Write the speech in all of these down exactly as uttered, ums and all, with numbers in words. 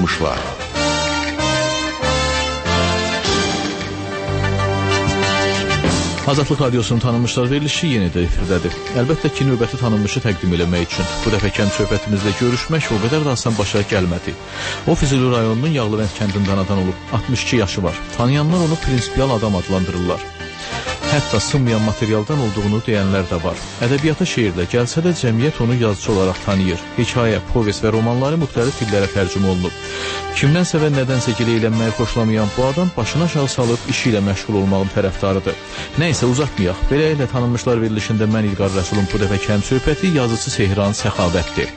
Tanınmışlar. Azadlıq Radiosunun Tanınmışlar verilişi yeni də efirdədir. Əlbəttə ki, növbəti tanınmışı təqdim eləmək üçün bu dəfə kənd söhbətimizlə görüşmək o qədər də asan başa gəlmədi. O, Füzuli rayonunun Yağlıbənd kəndində anadan olub, altmış iki yaşı var. Tanıyanlar onu prinsipial adam adlandırırlar. Hətta sınmayan materialdan olduğunu deyənlər də var. Ədəbiyyata şeirlə gəlsə də cəmiyyət onu yazıcı olaraq tanıyır. Hekayə, povest və romanları müxtəlif dillərə tərcümə olunub. Kimdənsə və nədənsə gilə eylənməyi xoşlamayan bu adam başına aşağı salıb işi ilə məşğul olmağın tərəfdarıdır. Nəysə, uzatmayaq. Beləliklə Tanınmışlar verilişində mən İlqar Rəsulun bu dəfə kənd söhbəti yazıcı Sehran Səxavətdir.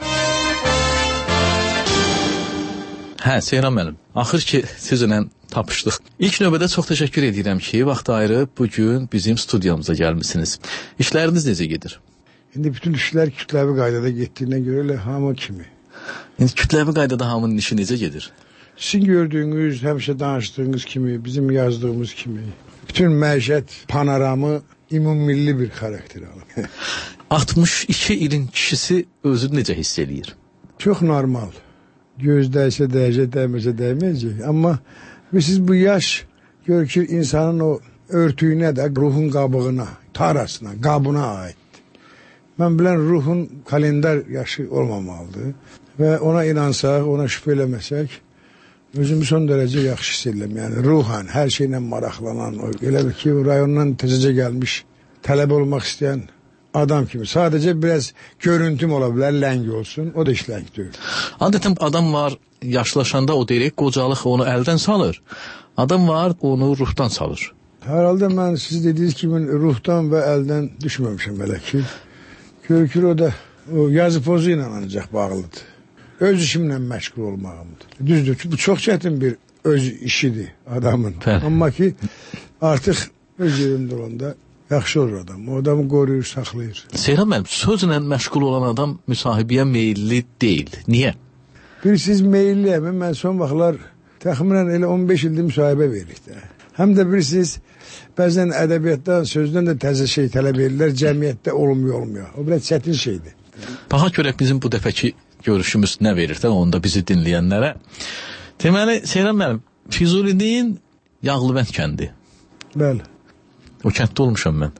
Hə, Sehran mənim. Axır ki, sizinlə tapışdıq. İlk növbədə çox təşəkkür edirəm ki, vaxt ayırıb bugün bizim studiyamıza gəlmişsiniz. İşləriniz necə gedir? İndi bütün işlər kütləvi qaydada getdiyinə görə elə hamı kimi. İndi kütləvi qaydada hamının işi necə gedir? Sizin gördüyünüz, həmişə danışdığınız kimi, bizim yazdığımız kimi, bütün məişət panoramı ümummilli bir xarakter alır. altmış iki ilin kişisi özünü necə hiss eləyir? Çox normal. Gözdəysə dəyəcək, dəyməsə dəyməyəcək. Amma siz bu yaş görür ki, insanın o örtüyünə də, ruhun qabığına, tarasına, qabına aiddir. Mən bilən ruhun kalendar yaşı olmamalıdır və ona inansaq, ona şübhə eləməsək, özümü son dərəcə yaxşı hiss edirəm. Yəni ruhan, hər şeylə maraqlanan, elə bir ki, rayondan təzəcə gəlmiş, tələbə olmaq istəyən adam kimi. Sadəcə biraz görüntüm ola bilər, ləng olsun, o da iş ləng deyil. Adətən adam var, yaşlaşanda o deyək, qocalıq onu əldən salır. Adam var, onu ruhdan salır. Hər halda mən siz dediyiniz kimi ruhdan və əldən düşməmişəm belə ki. Görükür o da o yazı pozu ilə ancaq bağlıdır. Öz işimlə məşğul olmağımdır. Düzdür ki, bu çox çətin bir öz işidir adamın. Bəli. Amma ki, artıq öz yerində olanda yaxşı olur adam. O adamı qoruyur, saxlayır. Sehran mənim, sözlə məşğul olan adam müsahibəyə meyilli deyil. Niyə? Bir siz meyilliyəm. Mən son vaxtlar təxminən elə on beş ildir müsahibə veririk də. Həm də bir siz bəzən ədəbiyyatdan, sözdən də təzə şey tələb edirlər, cəmiyyətdə olmuyor, olmuyor. O biraz çətin şeydir. Baxa görək bizim bu dəfəki görüşümüz nə verir də onu da bizi dinləyənlərə. Deməli, Sehran mənim, Füzulinin Yağlıbənd kəndi. Bəli. O kənddə olmuşam mən.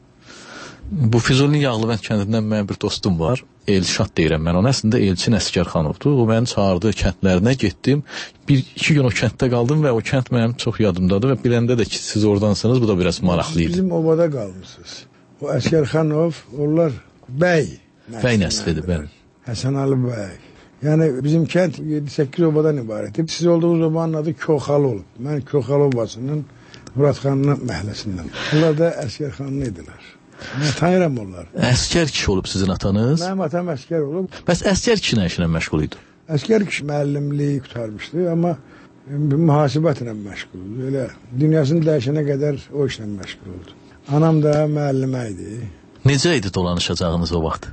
Bu Füzulinin Yağlıbənd kəndindən mənim bir dostum var. Elşad deyirəm mən ona. Əslində Elçin Əsgərxanovdur. O məni çağırdı kəndlərinə, getdim. Bir, iki gün o kənddə qaldım və o kənd mənim çox yadımdadır və biləndə də ki, siz oradansanız, bu da biraz maraqlı idi. Bizim obada qalmışsınız. O Əsgərxanov, onlar bəy. Bəy nəslidir, bəli. Həsən Ali bəy. Yəni bizim kənd yeddi səkkiz obadan ibarətdir. Siz olduğunuz obanın adı Köxalı olub. Mən Köxalı obasının Muradxanlı məhəlləsindən. Onlar da Əsgərxanlı idilər. Mən tanıyıram onlar. Əskər kişi olub sizin atanız? Mənim atam əskər olub. Bəs əskər kişi nə işlə məşğul idi? Əskər kişi müəllimliyi qurtarmışdı, amma mühasibətlə məşğul oldu. Elə dünyasını dəyişənə qədər o işlə məşğul oldu. Anam da müəllimə idi. Necə idi dolanışacağınız o vaxt?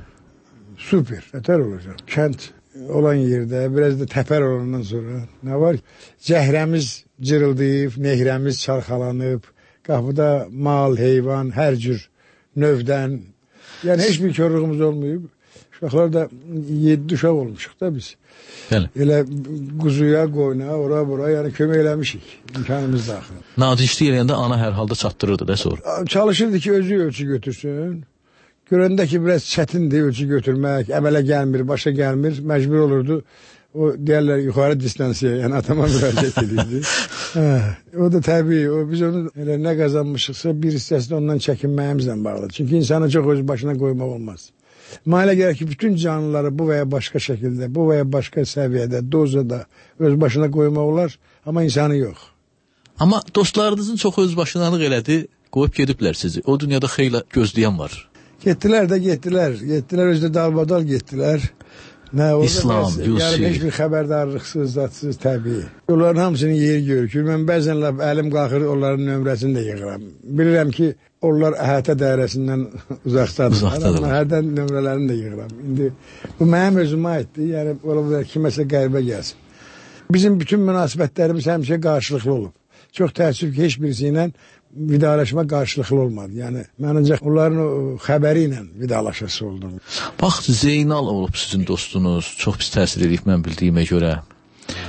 Super, nətər olacaq. Kənd olan yerdə, biraz da təpər olandan sonra nə var? Cəhrəmiz cırıldayıb, nehrəmiz çalxalanıb, qapıda mal, heyvan, hər cür növdən, yəni heç bir körlüğümüz olmayıb. Uşaqlar da yeddi uşaq olmuşuq da biz. Bəli. Elə quzuya, qoyuna, ora bura, yəni kömək eləmişik imkanımız daxil. Nadişli yerində ana hər halda çatdırırdı da sonra. Çalışırdı ki, özü ölçü götürsün. Görəndə ki, biraz çətindir ölçü götürmək, əmələ gəlmir, başa gəlmir, məcbur olurdu. O deyərlər yuxarı distansiya, yəni atama müraciət edirdi. Hə, o da təbii, o, biz onu elə nə qazanmışıqsa bir hissəsini ondan çəkinməyimizlə bağlıdır. Çünki insanı çox öz başına qoymaq olmaz. Mahilə gəlir ki, bütün canlıları bu və ya başqa şəkildə, bu və ya başqa səviyyədə, dozada öz başına qoymaq olar, amma insanı yox. Amma dostlarınızın çox öz başınalıq elədi, qoyub gediblər sizi. O dünyada xeyli gözləyən var. Getdilər də getdilər, getdilər özdə dalbadal getdilər. Nə, İslam, Yusuf. Yəni heç bir xəbərdarlıqsız, zatsız, təbii. Onların hamısının yeri görükür. Mən bəzən əlim qalxır, onların nömrəsini də yığıram. Bilirəm ki, onlar əhatə dairəsindən uzaqdadırlar. Amma hərdən nömrələrini də yığıram. İndi bu mənim özümə aiddir. Yəni, ola bilər kiməsə qəribə gəlsin. Bizim bütün münasibətlərimiz həmişə qarşılıqlı olub. Çox təəssüf ki, heç birisi ilə vidalaşma qarşılıqlı olmadı. Yəni, mən ancaq onların o xəbəri ilə vidalaşası oldum. Bax, Zeynal olub sizin dostunuz. Çox pis təsir edib mən bildiyimə görə.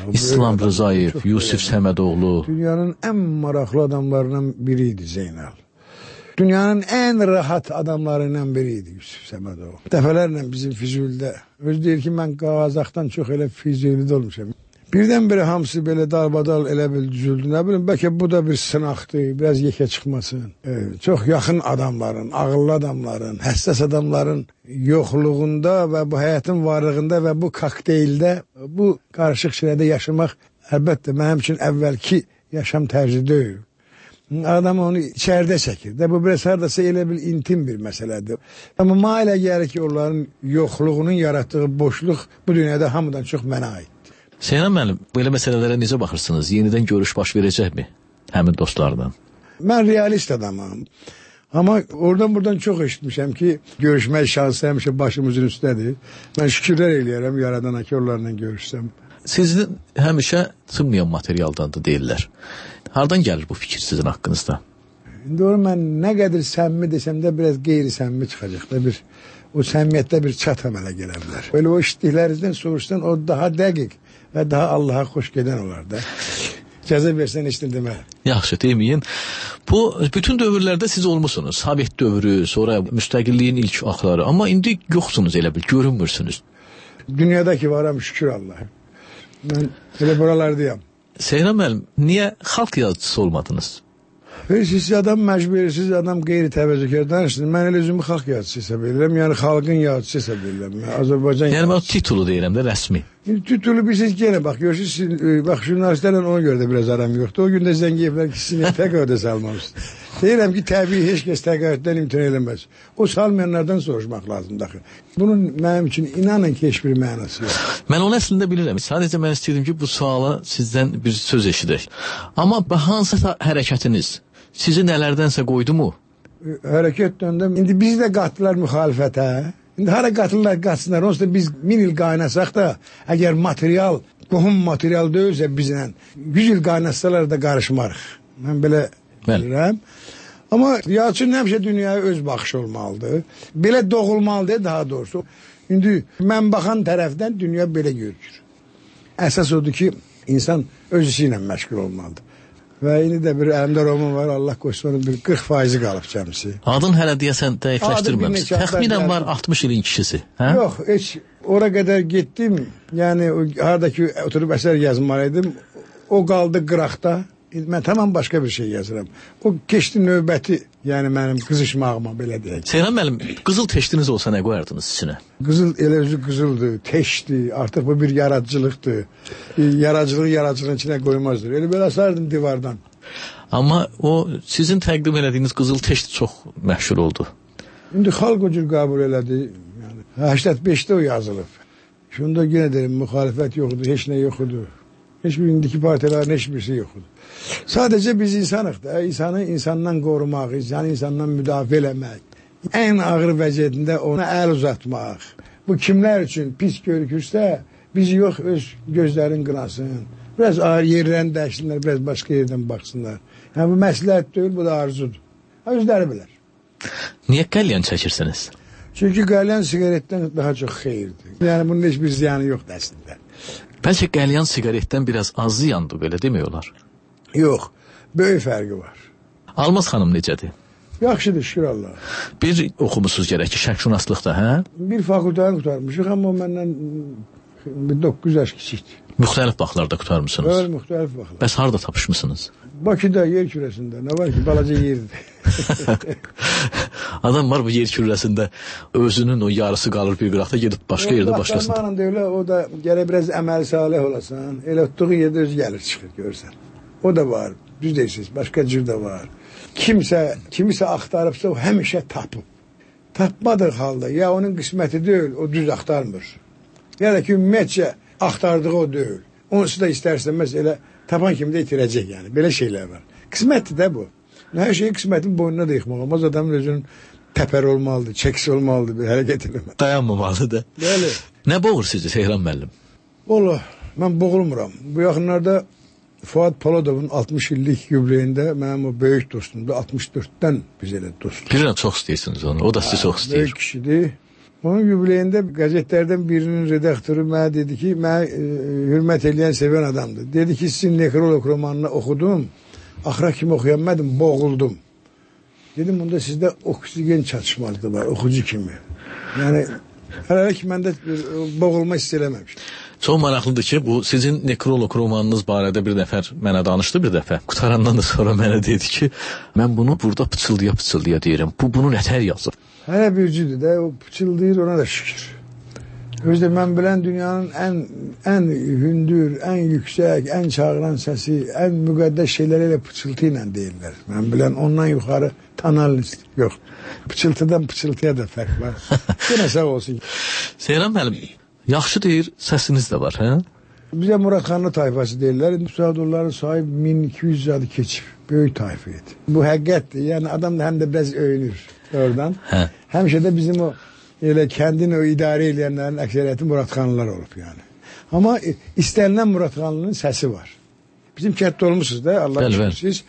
İslam Rızayev, Yusif Səmədoğlu. Dünyanın en maraqlı adamlarından biriydi Zeynal. Dünyanın en rahat adamlarından biriydi Yusuf Səmədoğlu. Dəfələrlə bizim Füzulidə. Öz deyir ki, mən Qazaxdan çox elə Füzulidə olmuşam. Birdən-birə hamısı belə dalbadal elə bil düzüldü. Nə bilim, bəlkə bu da bir sınaqdır, biraz yekə çıxmasın. Evet, çox yaxın adamların, ağıllı adamların, həssas adamların yoxluğunda və bu həyatın varlığında və bu kokteyldə, bu qarışıq şeylərdə yaşamaq əlbəttə mənim üçün əvvəlki yaşam tərzi deyil. Adam onu içərdə çəkir. De, bu biraz haradasa elə bil intim bir məsələdir. Amma mənə elə gəlir ki, onların yoxluğunun yaratdığı boşluq bu dünyada hamıdan çox mənə aid. Seyran müəllim, belə məsələlərə necə baxırsınız? Yenidən görüş baş verəcəkmi həmin dostlardan? Mən realist adamam. Amma oradan buradan çox eşitmişəm ki, görüşmək şansı həmişə başımızın üstədir. Mən şükürlər eləyərəm yaradana ki, onlarla görüşsəm. Sizin həmişə sınmayan materialdandır deyirlər. Hardan gəlir bu fikir sizin haqqınızda? İndi onu mən nə qədər səmimi desəm də biraz qeyri-səmimi çıxacaq da bir, o səmimiyyətdə bir çat əmələ gələ bilər. Böyle o işitdiklərinizdən soruşsan o daha dəqiq və daha Allaha xoş gedən olar da. Cəza versən heç nə demək. Yaxşı, deməyin. Bu, bütün dövrlərdə siz olmuşsunuz. Sovet dövrü, sonra müstəqilliyin ilk axları. Amma indi yoxsunuz elə bil, görünmürsünüz. Dünyadakı varam şükür Allah'a. Mən elə buralardayam. Seyran müəllim, niyə xalq yazıcısı olmadınız? Siz adam məcburiyyətsiz, adam qeyri-təvəzzükar danışsın. Mən elə özümü xalq yazıcısı hesab edirəm, yəni xalqın yazıcısı hesab edirəm. Azərbaycan yəni mən o titulu deyirəm də, rəsmi. Titulu bilirsiniz yenə bax, görürsünüz, bax jurnalistlərlə ona görə də biraz aram yoxdur. O gün də Zəngiyevlər ki, sizin təqaüdə salmamışsınız. Deyirəm ki, təbii heç kəs təqaüddən imtina eləməz. O salmayanlardan soruşmaq lazımdır. Bunun mənim üçün inanın ki, heç bir mənası yox. Mən onu əslində bilirəm. Sadəcə mən istəyirdim ki, bu suala sizdən bir söz eşidək. Amma hansısa hərəkətiniz sizi nələrdənsə qoydu mu? Hərəkət döndüm. İndi bizi də qatdılar müxalifətə. İndi hara qatırlar, qatsınlar. Onsuz da biz min il qaynasaq da, əgər material, qohum material deyilsə bizlə, yüz il qaynatsalar da qarışmarıq. Mən belə bilirəm. Amma yazıçının həmişə dünyaya öz baxışı olmalıdır. Belə doğulmalıdır daha doğrusu. İndi mən baxan tərəfdən dünya belə görür. Əsas odur ki, insan öz işi ilə məşğul olmalıdır. Və indi də bir əlimdə roman var, Allah qoysun, bir qırx faizi qalıb cəmsi. Adın hələ deyəsən dəqiqləşdirməmiş. Təxminən var altmış ilin kişisi. Hə? Yox, heç ora qədər getdim, yəni haradakı oturub əsər yazmalıydım, o qaldı qıraqda. Mən tamam başqa bir şey yazıram. O keçdi növbəti, yəni mənim qızışmağıma belə deyək. Seyran müəllim, qızıl teştiniz olsa nə qoyardınız içinə? Qızıl elə özü qızıldır, teşdir, artıq bu bir yaradıcılıqdır. Yaradıcılığı yaradıcılığın içinə qoymazdır. Elə belə asardım divardan. Amma o sizin təqdim elədiyiniz qızıl teşt çox məşhur oldu. İndi xalq o cür qəbul elədi. Yəni, səksən beşdə o yazılıb. Şunda yenə deyim, müxalifət yoxdur, heç nə yoxdur. Heç bir indiki partilərin heç birisi yoxdur. Sadəcə biz insanıq da, insanı insandan qorumaq, insanı insandan müdafiə eləmək, ən ağır vəziyyətində ona əl uzatmaq. Bu kimlər üçün pis görükürsə, bizi yox öz gözlərin qınasın. Biraz ağır yerlərini dəyişsinlər, biraz başqa yerdən baxsınlar. Yəni bu məsləhət deyil, bu da arzudur. Özləri bilər. Niyə qəlyan çəkirsiniz? Çünki qəlyan sigaretdən daha çox xeyirdir. Yəni bunun heç bir ziyanı yoxdur əslində. Bəlkə qəlyan sigaretdən biraz az ziyandır, belə demək olar. Yox, böyük fərqi var. Almaz xanım necədir? Yaxşıdır, şükür Allah. Bir oxumusuz gərək ki, şərqşünaslıqda, hə? Bir fakültəni qutarmışıq, amma o məndən doqquz yaş kiçikdir. Müxtəlif vaxtlarda qutarmışsınız? Bəli, müxtəlif vaxtlar. Bəs harada tapışmısınız? Bakıda, yer kürəsində. Nə var ki, balaca yerdir. Adam var bu yer kürəsində, özünün o yarısı qalır bir qıraqda, gedib başqa yerdə başqasında. Baxmanın deyirlər, o da gələ biraz əməl salih olasan, elə tutduğun yerdə öz gəlir çıxır, görürsən. O da var, düz deyirsiniz, başqa cür də var. Kimsə, kimisə axtarıbsa, o həmişə tapıb. Tapmadıq halda, ya onun qisməti deyil, o düz axtarmır. Ya da ki, ümumiyyətcə axtardığı o deyil. Onsu da istərsənməz elə tapan kimi də itirəcək yəni. Belə şeylər var. Qismətdir də bu. Hər şeyi qismətin boynuna da yıxmaq olmaz. Adamın özünün təpər olmalıdır, çəkisi olmalıdır, bir hərəkət eləmək. Dayanmamalıdır. Bəli. Nə boğur sizi Seyran müəllim? Valla, mən boğulmuram. Bu yaxınlarda Fuad Poladovun altmış illik yubileyində mənim o böyük dostumdur. altmış dörddən biz elə dostdur. Bilirəm, çox istəyirsiniz onu. O da sizi çox istəyir. Böyük kişidir. Onun yubileyində qəzetlərdən birinin redaktörü mənə dedi ki, mənə e, hürmət eləyən, sevən adamdır. Dedi ki, sizin nekrolog romanını oxudum, axıra kimi oxuyanmadım, boğuldum. Dedim, bunda sizdə oksigen çatışmalıdır var, oxucu kimi. Yəni, hələ ki, məndə boğulma hiss eləməmişdim. Çox maraqlıdır ki, bu sizin nekrolog romanınız barədə bir nəfər mənə danışdı bir dəfə. Qutarandan da sonra mənə dedi ki, mən bunu burada pıçıldıya-pıçıldıya deyirəm. Bu, bunu nətər yazır? Hələ bir cüdür də, o pıçıldayır, ona da şükür. Özdə mən bilən dünyanın ən, ən hündür, ən yüksək, ən çağıran səsi, ən müqəddəs şeyləri ilə pıçıltı ilə deyirlər. Mən bilən ondan yuxarı tonalist yox. Pıçıltıdan pıçıltıya da fərq var. Yenə sağ olsun. Seyran müəllim, yaxşı deyir, səsiniz də var, hə? Bizə Muradxanlı tayfası deyirlər. Müsaadurların sahib min iki yüz adı keçib. Böyük tayfa idi. Bu həqiqətdir. Yəni adam da həm də biraz öyünür oradan. Hə. Həmişə də bizim o elə kendini o idarə edənlərin əksəriyyəti Muradxanlılar olub yəni. Amma istənilən Muradxanlının səsi var. Bizim kənddə olmuşsunuz da, Allah şükür siz.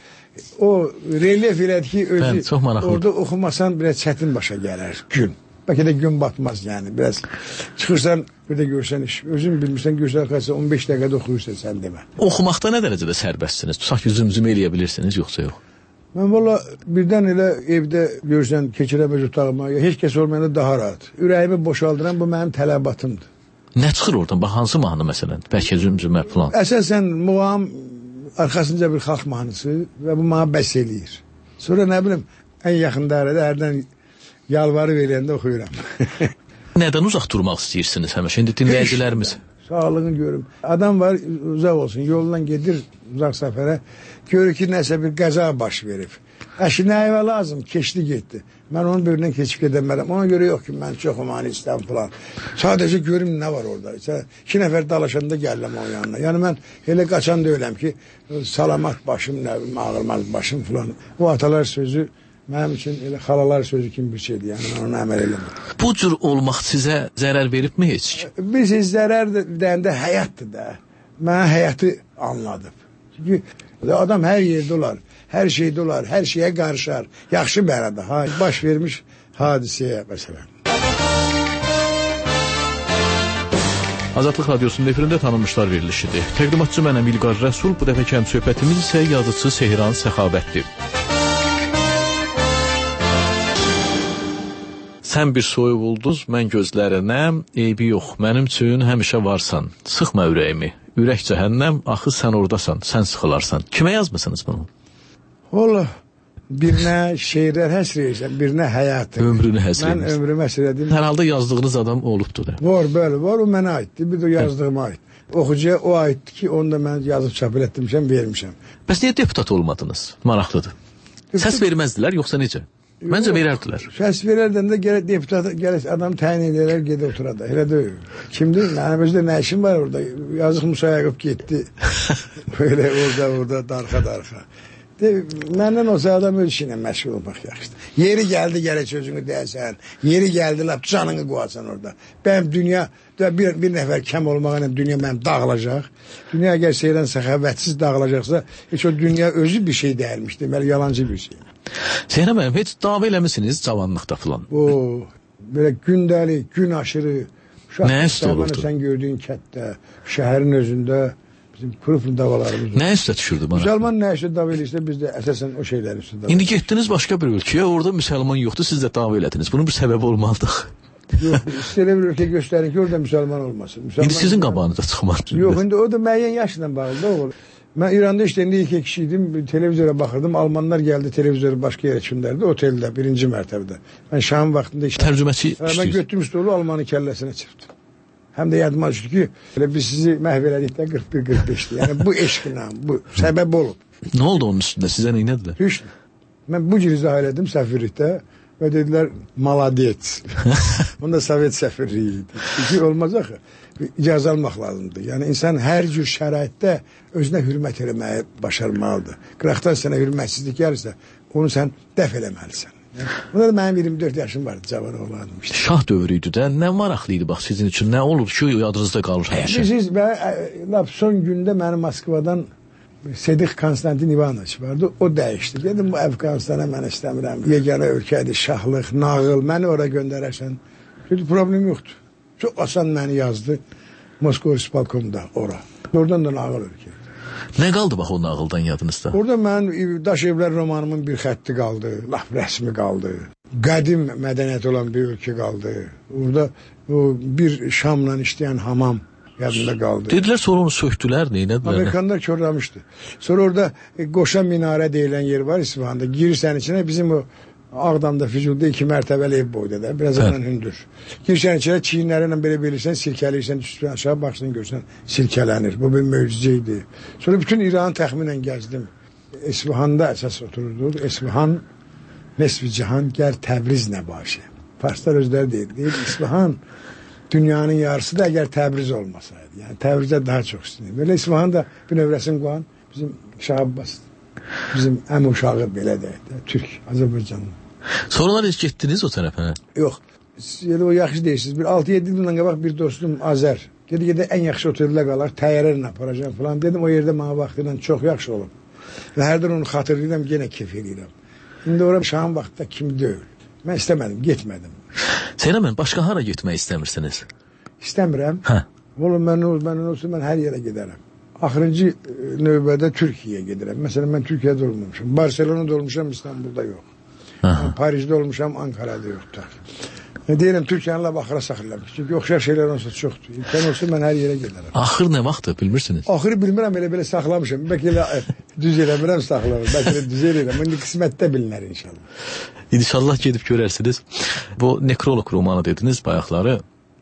O relyef elədi ki, özü bəl, orada oxumasan biraz çətin başa gələr gün. Bəlkə də gün batmaz yəni. Biraz çıxırsan, bir də görsən iş. Özün bilmirsən, görsən qaçsa on beş dəqiqədə oxuyursan sən demə. Oxumaqda nə dərəcədə sərbəstsiniz? Tutaq ki, zümzümə eləyə bilirsiniz, yoxsa yox? Mən valla birdən elə evdə görsən, keçirəməz otağıma, heç kəs olmayanda daha rahat. Ürəyimi boşaldıran bu mənim tələbatımdır. Nə çıxır oradan? Bax, hansı mahnı məsələn? Bəlkə zümzümə falan. Əsasən muğam arxasınca bir xalq mahnısı və bu mənə bəs eləyir. Sonra nə bilim, ən yaxın dairədə hərdən yalvarı verəndə oxuyuram. Nədən uzaq durmaq istəyirsiniz həmişə? İndi dinləyicilərimiz. Sağlığını görüm. Adam var, uzaq olsun, yoldan gedir uzaq səfərə, görür ki, nəsə bir qəza baş verib. Əşi, nə evə lazım? Keçdi, getdi. Mən onun birindən keçib gedəmələm. Ona görə yox ki, mən çox humani istəyəm falan. Sadəcə görüm nə var orada. İki nəfər dalaşanda gələm onun yanına. Yəni mən elə qaçan deyiləm ki, salamat başım, nə bilim, ağırmaz başım falan. O atalar sözü mənim üçün elə xalalar sözü kimi bir şeydir. Yəni mən onu əməl eləmirəm. Bu cür olmaq sizə zərər veribmi heç? Biz zərər deyəndə həyatdır da. Mənə həyatı anladım. Çünki adam hər yerdə olar, hər şeydə olar, hər şeyə qarışar. Yaxşı bərədə, ha, baş vermiş hadisəyə məsələn. Azadlıq Radyosu'nun efirində tanınmışlar verilişidir. Təqdimatçı mənəm İlqar Rəsul, bu dəfə kəm söhbətimiz isə yazıcı Sehran Səxavətdir. Sən bir soyuq ulduz, mən gözlərinəm, eybi yox, mənim üçün həmişə varsan. Sıxma ürəyimi, ürək cəhənnəm, axı sən oradasan, sən sıxılarsan. Kimə yazmısınız bunu? Valla, birinə şeirlər həsr edirsən, birinə həyatı. Ömrünü həsr edirsən. Mən ömrümü həsr edim. Hər halda yazdığınız adam olubdur da. Var, bəli, var, o mənə aiddir, bir də yazdığıma aid. Oxucuya o aiddir ki, onu da mən yazıb çap etmişəm, vermişəm. Bəs niyə deputat olmadınız? Maraqlıdır. Səs verməzdilər, yoxsa necə? Məncə verərdilər. Səs verərdən də gələk deputat, gələk adam təyin edərlər, gedə oturada. Elə deyil. Kimdir? Mənim özdə nə işim var orada? Yazıq Musa Yaqub getdi. Böyle orada, orada, darxa-darxa. Məndən olsa adam öz işinə məşğul olmaq yaxşıdır. Yeri gəldi, gələk sözünü deyəsən. Yeri gəldi, lap canını qoyasan orada. Mənim dünya, bir, bir nəfər kəm olmağına dünya mənim dağılacaq. Dünya əgər Seyran Səxavətsiz dağılacaqsa, heç o dünya özü bir şey dəyilmiş. Deməli, yalancı bir şey. Seyran mənim, heç dava eləmişsiniz cavanlıqda filan? O, belə gündəlik, gün aşırı. Nə üstə olurdu? Sən gördüyün kətdə, şəhərin özündə bizim pırıflı davalarımız. Nə üstə düşürdü bana? Müsəlman nə üstə dava eləyirsə, biz də əsasən o şeylər üstə dava. İndi getdiniz başqa bir ölkəyə, orada müsəlman yoxdur, siz də dava elədiniz. Bunun bir səbəbi olmalıdır. Yox, istəyirə bir ölkə göstərin ki, orada müsəlman olmasın. Müsəlman indi sizin qabağınıza çıxmaq. Yox, indi o da müəyyən yaşla bağlıdır, oğul. Mən İranda işləyəndə iki kişi idim, televizora baxırdım. Almanlar gəldi, televizoru başqa yerə çöndərdi, oteldə, birinci mərtəbədə. Mən Şam vaxtında işlədim. Tərcüməçi işləyir. Mən götürmüş dolu Almanın kəlləsinə çıxdım. Həm də yadıma düşdü ki, biz sizi məhv elədikdə qırx bir qırx beşdir. Yəni bu eşqinə, bu səbəb olub. Nə oldu onun üstündə? Sizə nə edədilər? Heç. Mən bu cür izah elədim səfirlikdə və dedilər, maladiyet. Onda Sovet səfirliyi idi. Çünki olmaz axı. İcazə almaq lazımdır. Yəni insan hər cür şəraitdə özünə hürmət eləməyi başarmalıdır. Qıraqdan sənə hürmətsizlik gəlirsə, onu sən dəf eləməlisən. Yəni, bunda da mənim iyirmi dörd yaşım vardı, cavan oğlanım işte. Şah dövrüydü də, nə maraqlıydı bax sizin üçün, nə olub ki, yadınızda qalır həmişə? Siz, mən, son gündə mənim Moskvadan Sedik Konstantin İvanoviç vardı, o dəyişdi. Dedim, bu Əfqanistana mən istəmirəm. Yeganə ölkədir, şahlıq, nağıl, məni ora göndərərsən, Dedi, problem yoxdur. Çox asan məni yazdı. Moskva İspalkomda ora. Oradan da nağıl ölkə. Nə qaldı bax onun ağıldan yadınızda? Orada mənim Daş evlər romanımın bir xətti qaldı. Laf rəsmi qaldı. Qədim mədəniyyət olan bir ölkə qaldı. Orada o bir şamla işləyən hamam yadında qaldı. Dedilər sonra onu söktülər, neynədilər? Amerikanlar körləmişdi. Sonra orada e, Qoşa minarə deyilən yer var İsfahanda. Girirsən içine bizim o Ağdamda, Füzulda iki mərtəbəli ev boyda da. Biraz ondan hündür. Girsən içine çiyinlərinlə belə bilirsən, silkəliyirsən, üstüne aşağı baxsın görsən, silkələnir. Bu bir möcüzeydi. Sonra bütün İran'ı təxminən gəzdim. İsfahanda əsas otururdu. İsfahan, Nesvi Cihan, gər Təbriz nəbaşı. Farslar özləri deyir. Deyir, İsfahan dünyanın yarısı da əgər Təbriz olmasaydı. Yəni Təbrizdə daha çox istəyir. Belə İsfahan da bir növrəsini qoyan bizim Şah Abbas, bizim əm uşağı belə deyək, Türk, Azərbaycanlı. Sonralar hiç gittiniz o tərəfə? Yox, elə o yaxşı deyirsiniz. Bir altı yedi ildən qabaq bir dostum Azər. Dedi ki, ən yaxşı oteldə qalaq, təyyarə aparacağım falan. Dedim, o yerdə mənə vaxtıyla çox yaxşı olub. Və hərdən onu xatırlayıram, yenə keyf edirəm. İndi ora Şahın vaxtda kimi deyil. Mən istəmədim, getmədim. Seyrəmən, başqa hara getmək istəmirsiniz? İstəmirəm. Hə. Oğlum, mən olsun, mən hər yerə gedərəm. Axırıncı növbədə Türkiyəyə gedirəm. Məsələn, mən Türkiyədə olmamışam. Barcelona'da olmuşam, İstanbul'da yox. Paris'de olmuşam, Ankara'da yoktu. Deyirəm, Türkiyənin lab axıra saxlayırım. Çünki oxşar şeylər olsa çoxdur. İmkan olsa mən hər yerə gedərəm. Axır nə vaxtdır, bilmirsiniz? Axırı bilmirəm, elə-belə saxlamışam. Bəlkə elə düz eləmirəm, saxlamam. Bəlkə elə düz eləyirəm. İndi qismətdə bilinər inşallah. İnşallah gedib görərsiniz. Bu nekrolog romanı dediniz bayaqları.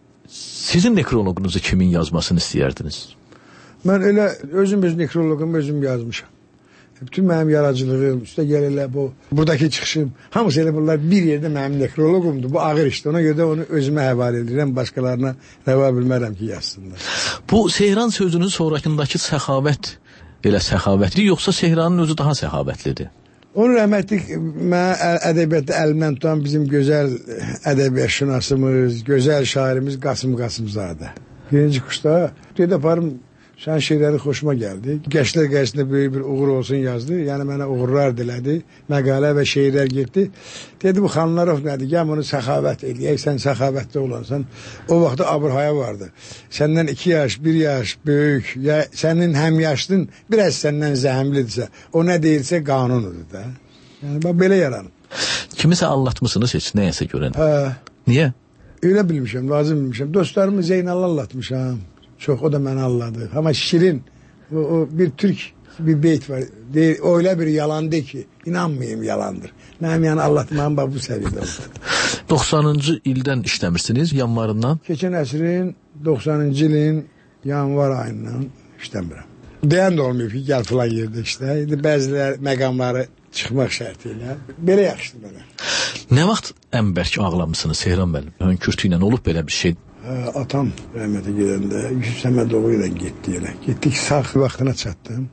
Sizin nekrologunuzu kimin yazmasını istəyərdiniz? Mən elə özüm öz nekrologumu özüm yazmışam. Bütün mənim yaradıcılığım, üstə gəlirlər bu, buradakı çıxışım, hamısı elə bunlar bir yerdə mənim nekrologumdur. Bu ağır işdir. Ona görə də onu özümə həvalə edirəm, başqalarına rəva bilmərəm ki, yazsınlar. Bu Seyran sözünün sonrakındakı səxavət elə səxavətli, yoxsa Seyranın özü daha səxavətlidir? Onu rəhmətlik mənə ədəbiyyatda əlimdən tutan bizim gözəl ədəbiyyat şünasımız, gözəl şairimiz Qasım Qasımzadə. Birinci kursda dedi aparım, sən şeirləri xoşuma gəldi. Gənclər qəzetində böyük bir uğur olsun yazdı. Yəni mənə uğurlar dilədi. Məqalə və şeirlər getdi. Dedi, bu Xanlarov nədir? Gəl bunu səxavət eləyək. Sən səxavətli olansan. O vaxtda Abrhaya vardı. Səndən iki yaş, bir yaş böyük, ya sənin həm yaşdın, biraz səndən zəhəmlidirsə, o nə deyilsə qanunudur da. Yəni bax belə yaranıb. Kimisə anlatmışsınız heç nəyəsə görən? Hə. Niyə? Öyle bilmişəm, lazım bilmişəm. Dostlarımı Zeynal'ı anlatmışam. Çok, o da beni anladı. Ama şirin, o, o bir Türk bir beyt var. Değil, öyle bir yalandı ki, inanmayayım yalandır. Benim yani anlatmam bu seviyede oldu. doksanıncı ildən işləmirsiniz, yanvarından? Keçən əsrin doksanıncı ilin yanvar ayından işləmirəm. Deyən də olmuyor ki, gəl falan yerdə işlə. Bəziləri məqamları çıxmaq şərtilə. Belə yaxşıdır belə. Nə vaxt ən bərk ağlamısınız Seyran bəlim? Hönkürtü ilə olub belə bir şey? Hə, atam rəhmətə gedəndə Yusuf Səmədoğlu ilə getdi elə. Getdik, sağ vaxtına çatdım.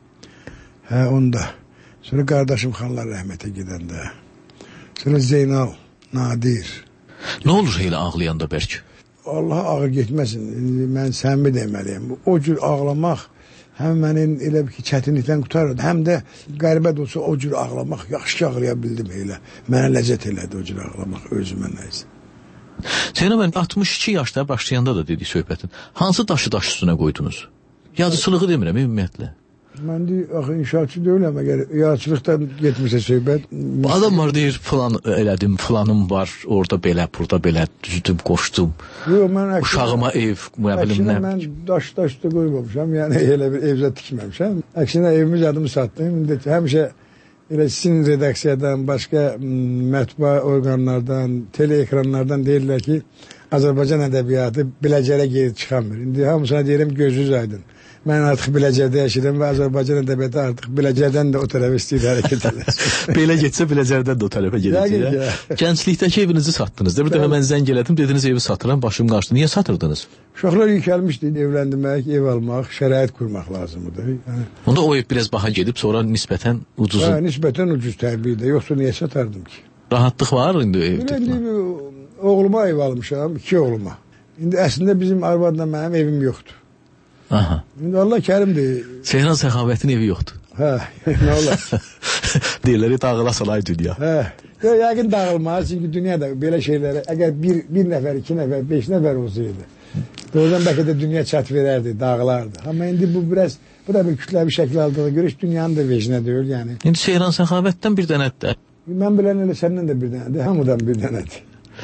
Hə, onda. Sonra qardaşım xanlar rəhmətə gedəndə. Sonra Zeynal, Nadir. Nə olur elə ağlayanda bərk? Allah ağır getməsin. Mən səmimi deməliyim. O cür ağlamaq həm mənim elə ki çətinlikdən qutarırdı, həm də qəribə də olsa o cür ağlamaq, yaxşı ki ağlaya bildim elə. Mənə ləzzət elədi o cür ağlamaq özümə nəysə. Seyran bəlim, altmış iki yaşda başlayanda da dedik söhbətin. Hansı daşı daş üstünə qoydunuz? Yazıçılığı demirəm, ümumiyyətlə. Mən deyir, axı inşaatçı deyiləm, əgər yaradıcılıqdan getmişsə söhbət. Adam var deyir, falan elədim, planım var, orada belə, burada belə düzdüm, qoşdum. Yox, mən əksinə, uşağıma ev, əksinə mən daş daş üstə qoymamışam, yəni elə bir evzə tikməmişəm. Əksinə evimiz adımı satdım, həmişə elə sizin redaksiyadan, başqa mətbua orqanlardan, teleekranlardan deyirlər ki, Azərbaycan ədəbiyyatı Biləcərə geri çıxamır. İndi hamısına deyirəm, gözünüz aydın. Mən artıq Biləcərdə yaşayıram və Azərbaycan ədəbiyyatı artıq Biləcərdən də o tərəfə istəyir hərəkət edər. Belə getsə Biləcərdən də o tərəfə gedəcək. Gənclikdəki evinizi satdınız. Bir dəfə mən zəng elədim, dediniz evi satıram, başım qaçdı. Niyə satırdınız? Uşaqlar yükəlmişdi, evləndirmək, ev almaq, şərait qurmaq lazımdır. Yəni, onda o ev biraz baha gedib, sonra nisbətən ucuzun. Hə, nisbətən ucuz təbii də, yoxsa niyə satardım ki? Rahatlıq var indi evdə? İndi oğluma ev almışam, iki oğluma. İndi əslində bizim arvadla mənim evim yoxdur. Aha. İndi Allah kərimdir. Seyran Səxavətin evi yoxdur. Hə, nə olar? Deyirlər, dağıla salay dünya. Hə, Yəqin dağılmaz, çünki dünyada belə şeylərə, əgər bir, bir nəfər, iki nəfər, beş nəfər olsaydı, doğrudan bəlkə də dünya çat verərdi, dağılardı. Amma indi bu biraz, bu da bir kütləvi şəkil aldığı görə dünyanın da vecnə deyil, yəni. İndi Seyran Səxavətdən bir dənədir. Mən bilən elə səndən də bir dənədir, hamıdan bir dənədir.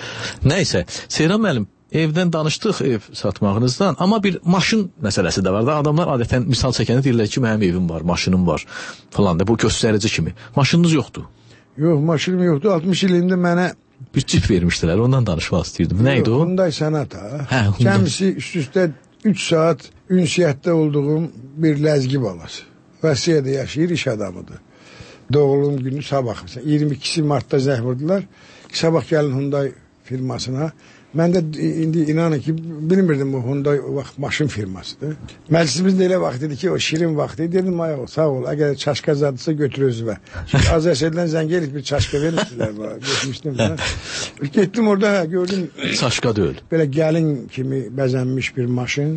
Nəysə, Seyran müəllim, evdən danışdıq, ev satmağınızdan, amma bir maşın məsələsi də var da. Adamlar adətən misal çəkəndə deyirlər ki, mənim evim var, maşınım var falan da, bu göstərici kimi. Maşınınız yoxdur? Yox, maşınım yoxdur. altmış ilində mənə bir cip vermişdilər, ondan danışmaq istəyirdim. Nə idi o? Hyundai Sonata. Hə, Cəmsi üst-üstə üç saat ünsiyyətdə olduğum bir ləzgi balası. Rusiyada yaşayır, iş adamıdır. Doğulum günü sabah, iyirmi ikisi martda zəng vurdular. Sabah gəlin Hyundai firmasına. Mən də indi inanın ki, bilmirdim bu Hyundai maşın firmasıdır. Məclisimizdə elə vaxt idi ki, o şirin vaxt idi. Dedim, ay ol, sağ ol, əgər çaşka zadısa götür özümə. Çünki Azərbaycandan zəng elib bir çaşka vermişdilər bana. Getmişdim ben. Getdim orada, hə, gördüm. Çaşka deyil. Belə gəlin kimi bəzənmiş bir maşın.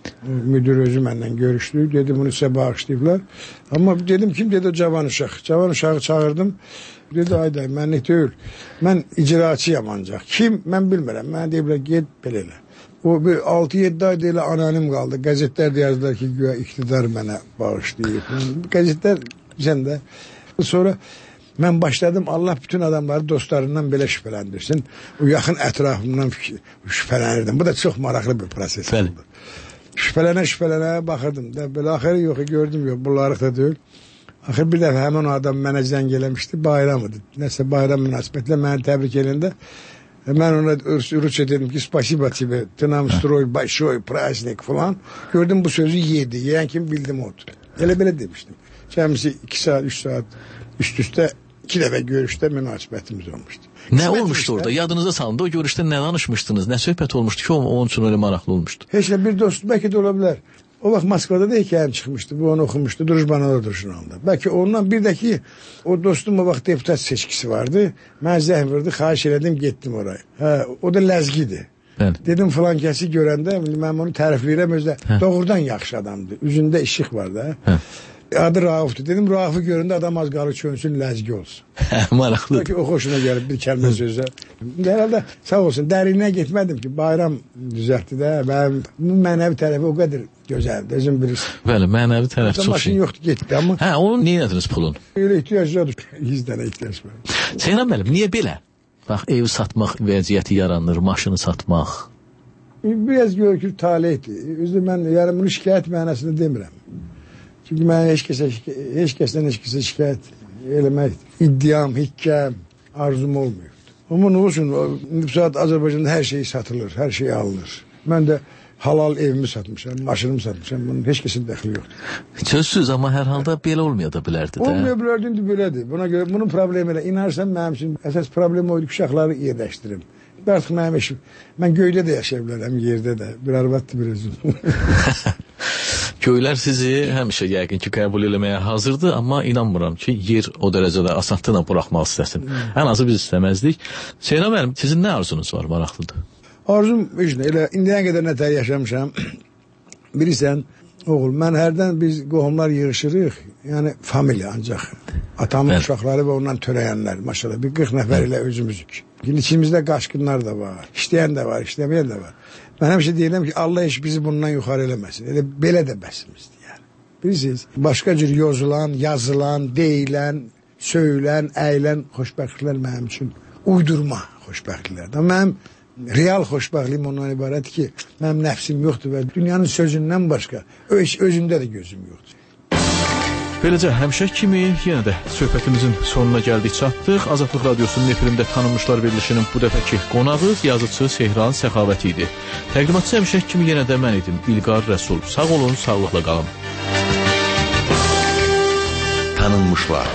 Müdür özü məndən görüşdü. Dedi, bunu sizə bağışlayıblar. Amma dedim, kim? Dedi, o cavan uşaq. Cavan uşağı çağırdım. Dedi, ayday, mənlik deyil. Mən icraçıyam ancaq. Kim? Mən bilmirəm. Mən deyiblər, get belə elə. O bir altı yeddi ayda elə anonim qaldı. Qəzetlər də yazdılar ki, güya iqtidar mənə bağışlayıb. Qəzetlər bizən də. Sonra mən başladım, Allah bütün adamları dostlarından belə şübhələndirsin. O yaxın ətrafımdan şübhələnirdim. Bu da çox maraqlı bir proses oldu. Şübhələnə şübhələnə baxırdım da, belə axırı yox, gördüm yox, bunlarıq da deyil. Axır bir dəfə həmin o adam mənə zəng eləmişdi, bayram idi. Nəsə bayram münasibətlə məni təbrik eləyəndə mən ona Rusça dedim ki, spasiba тебе, ты нам строй большой праздник falan. Gördüm bu sözü yedi, yeyən kimi bildim odur. Elə belə demişdim. Cəmisi iki saat, üç saat üst-üstə iki dəfə görüşdə münasibətimiz olmuşdu. Nə olmuşdu orada? Yadınıza salındı. O görüşdə nə danışmışdınız? Nə söhbət olmuşdu ki, onun üçün öyle maraqlı olmuşdu? Heç nə, bir dost bəlkə də ola bilər. O vaxt Moskvada da hekayəm çıxmışdı. Bu onu oxumuşdu. Drujbanovadır jurnalda. Bəlkə ondan bir də ki, o dostum o vaxt deputat seçkisi vardı. Mən zəng vurdu, xahiş elədim, getdim oraya. Hə, o da ləzgidir. Bəli. Dedim filan kəsi görəndə, mən onu tərifləyirəm, özdə hə. Doğrudan yaxşı adamdır. Üzündə işıq var da. Hə. Adı Rauf'dur. Dedim, Rauf'u göründə adam az qalır çönsün, ləzgi olsun. Maraqlıdır. Belki o xoşuna gəlib bir kəlmə sözlər. Herhalde sağ olsun, dərinliyə getmədim ki, bayram düzəltdi də. Mənim mənəvi tərəfi o qədər gözəldir, özüm bilirsin. Bəli, mənəvi tərəf çox şey. Maşın yoxdur, getdi, amma... Hə, onun niyə ediniz pulun? Öyle ihtiyac yoxdur, yüz dənə ihtiyac var. Seyran müəllim, niyə belə? Bax, ev satmaq vəziyyəti yaranır, maşını satmaq. Biraz görükür talihdir. Üzü mən, yəni bunu şikayət mənasını demirəm. Çünki mən heç kəsə, heç kəsdən heç kəsə şikayət eləmək, iddiam, hikkəm, arzum olmuyordu. Ama ne olsun, bu saat Azərbaycanda hər şey satılır, hər şey alınır. Mən də halal evimi satmışam, maşınımı satmışam, bunun heç kəsin dəxli yoxdur. Sözsüz, amma hər halda belə olmaya da bilərdi də. Olmaya bilərdi, indi belədir. Buna görə bunun problemi elə. İnarsan mənim üçün əsas problem oydu ki, uşaqları yerləşdirim. Artıq mənim eşim, mən göydə də yaşaya bilərəm, yerdə də. Bir arvaddır, bir özüm. Köylər sizi həmişə yəqin ki, qəbul eləməyə hazırdır, amma inanmıram ki, yer o dərəcədə asanlıqla buraxmaq istəsin. Hmm. Ən azı biz istəməzdik. Seyran müəllim, sizin nə arzunuz var, maraqlıdır? Arzum, işte, elə indiyə qədər nətər yaşamışam. Bilirsən, oğul, mən hərdən biz qohumlar yığışırıq, yəni familiya ancaq. Atamın evet. Uşaqları və ondan törəyənlər, maşallah, bir qırx nəfər ilə özümüzük. İçimizdə qaçqınlar da var, işləyən də var, işləməyən də var. Mən həmişə deyirəm ki, Allah heç bizi bundan yuxarı eləməsin. Elə belə də bəsimizdir yəni. Bilirsiniz, başqa cür yozulan, yazılan, deyilən, söylən, əylən xoşbəxtliklər mənim üçün uydurma xoşbəxtliklərdir. Mənim real xoşbəxtliyim ondan ibarət ki, mənim nəfsim yoxdur və dünyanın sözündən başqa öz, özümdə də gözüm yoxdur. Beləcə, həmişə kimi yenə də söhbətimizin sonuna gəldik, çatdıq. Azadlıq Radyosu'nun efirində Tanınmışlar verilişinin bu dəfəki qonağı yazıcı Seyran Səxavət idi. Təqdimatçı həmişə kimi yenə də mən idim, İlqar Rəsul. Sağ olun, sağlıqla qalın. Tanınmışlar.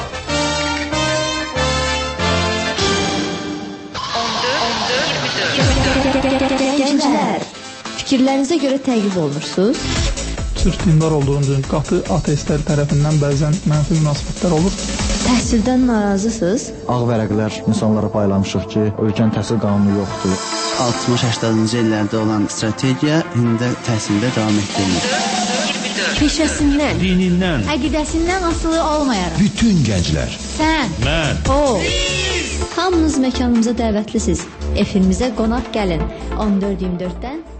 Gənclər, fikirlərinizə görə təqib olunursunuz? Sırf dindar olduğunuz qatı ateistlər tərəfindən bəzən mənfi münasibətlər olur. Təhsildən narazısınız? Ağ vərəqlər insanlara paylamışıq ki, ölkənin təhsil qanunu yoxdur. altmış səksəninci illərdə olan strategiya indi təhsildə davam etdirilir. Peşəsindən, dinindən, əqidəsindən asılı olmayaraq. Bütün gənclər. Sən, mən, o, biz. Hamınız məkanımıza dəvətlisiniz. Efimizə qonaq gəlin. on dörd iyirmi dörddən